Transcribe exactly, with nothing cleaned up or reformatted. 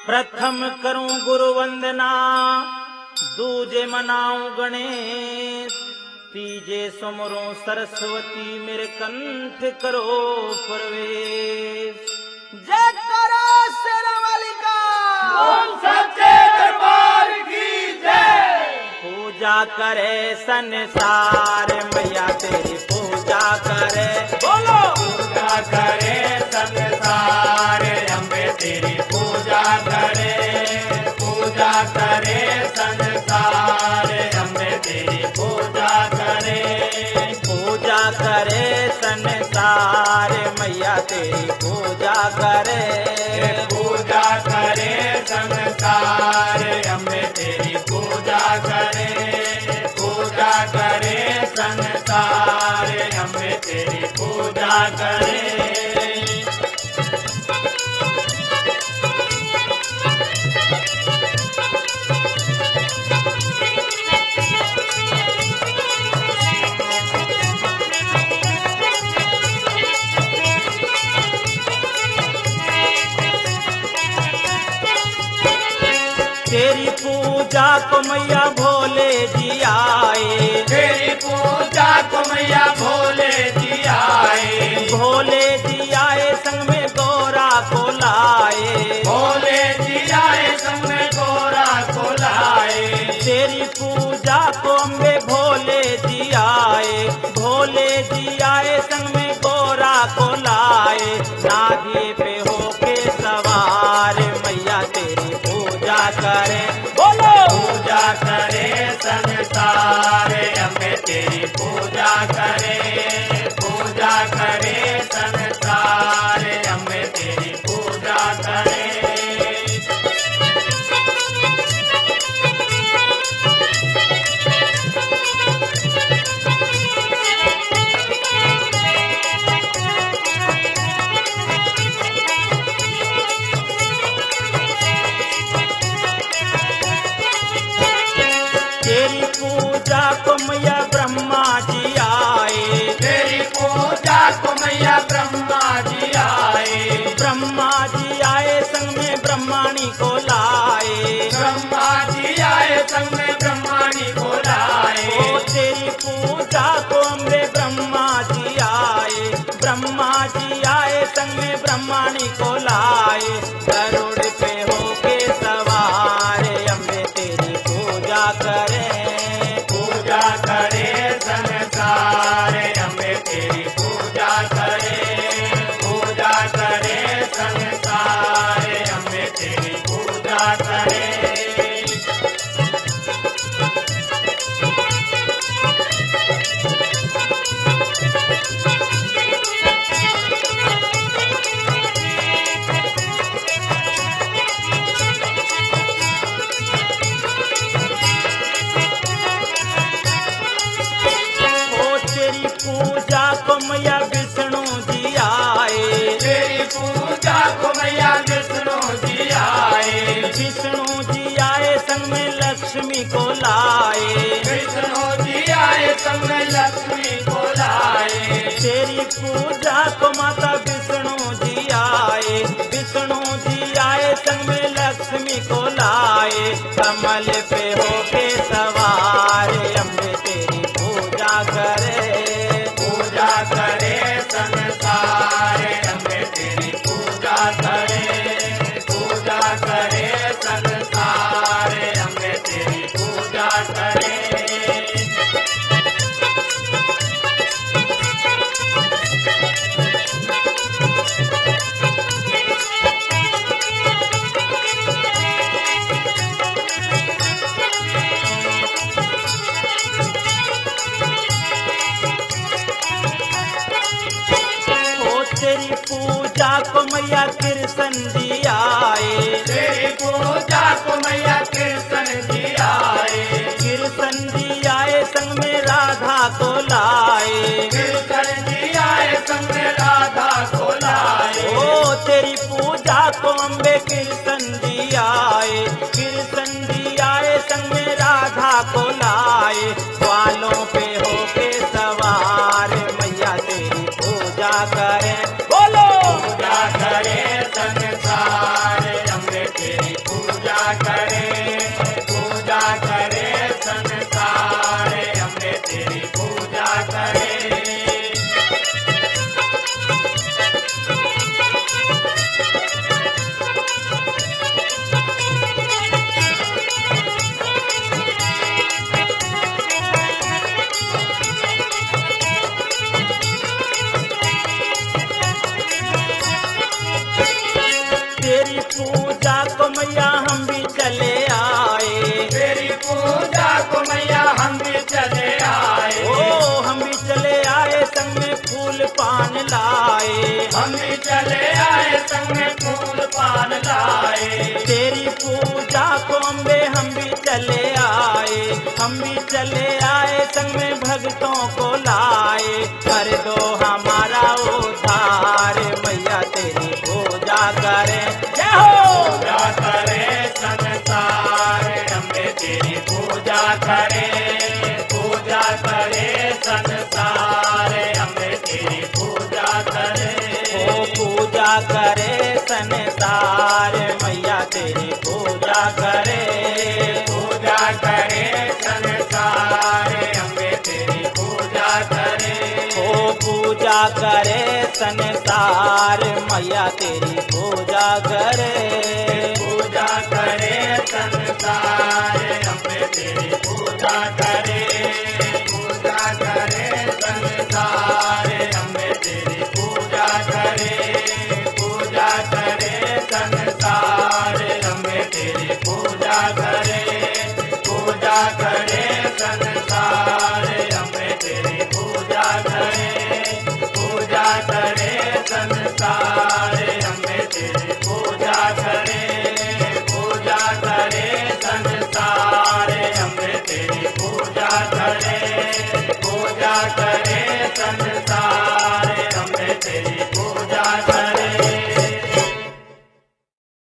प्रथम करूं गुरु वंदना, दूजे मनाऊं गणेश, तीजे सुमरूं सरस्वती, मेरे कंठ करो प्रवेश। जय करो शेरावाली का, ओम सच्चे दरबार की जय। पूजा करे संसार, मैया तेरी पूजा करे, बोलो पूजा करे संसार, अम्बे तेरी पूजा करे। पूजा करे संसार, अम्बे तेरी पूजा करे। पूजा करे संसार, मैया तेरी पूजा करे। पूजा करे संसार, अम्बे तेरी पूजा करे। पूजा करे संसार, अम्बे तेरी पूजा करे। तेरी पूजा को मैया भोले जी आए। तेरी पूजा को मैया भोले जी आए। भोले जी आए संग में गौरा को लाए। भोले जी आए संग में गौरा को लाए। तेरी पूजा को अम्बे भोले जी आए। भोले जी आए संग में गौरा को लाए। नाभी पे होके सवार, मैया तेरी पूजा करे, बोलो पूजा करे संसार, अम्बे तेरी पूजा करे। पूजा करे संसार, अम्बे तेरी पूजा करे। तेरी पूजा को मैया ब्रह्मा जी आए। तेरी पूजा को मैया ब्रह्मा जी आए। ब्रह्मा जी आए संग में ब्रह्माणी को लाए। ब्रह्मा जी आए संग में ब्रह्माणी को लाए। ओ तेरी पूजा को अम्बे ब्रह्मा जी आए। ब्रह्मा जी आए संग में ब्रह्माणी को लाए। गरुड़ पे होके सवार, अम्बे तेरी पूजा करे। पूजा करे संसार, अम्बे तेरी पूजा करे। पूजा करे संसार, अम्बे तेरी पूजा करे। ओ तेरी पूजा को मैया विष्णु जी आए। तेरी पूजा को मैया विष्णु जी आए। विष्णु जी आए संग में लक्ष्मी को लाए। विष्णु जी आए संग में लक्ष्मी को लाए। तेरी पूजा को माता विष्णु जी आए। विष्णु जी आए संग में लक्ष्मी को लाए। कमल पे होके सवार, अम्बे तेरी पूजा करे। पूजा करे संसार, अम्बे तेरी पूजा करे। पूजा करे संसार, अम्बे तेरी पूजा करे। ओ तेरी पूजा को मैया कृष्ण जी आए। तेरी पूजा को मैया कृष्ण जी आए। कृष्ण जी आए संग में राधा को लाए। कृष्ण जी आए संग में राधा को लाए। ओ तेरी पूजा को अम्बे कृष्ण जी आए। कृष्ण जी आए संग में राधा को लाए। ग्वालों पे होके सवार, मैया तेरी पूजा करे, बोलो पूजा करे संसार, अम्बे तेरी आए। हम भी चले आए संग में फूल पान लाए। तेरी पूजा को अम्बे हम भी चले आए, हम भी चले आए संग में भक्तों को लाए। कर दो हमारा उद्धार मैया तेरी पूजा करें। जय हो। पूजा करे संसार अम्बे तेरी पूजा करे, पूजा करे संसार अम्बे तेरी पूजा करे। ओ पूजा करे संसार मैया तेरी पूजा करे। पूजा करे संसार अम्बे तेरी पूजा करे। ओ पूजा करे संसार मैया तेरी पूजा करे। पूजा करे संसार अम्बे तेरी पूजा करे। पूजा करे संसार अम्बे तेरी पूजा करे। पूजा करे संसार अम्बे तेरी पूजा करे। पूजा करे संसार अम्बे तेरी पूजा करे। पूजा करे संसार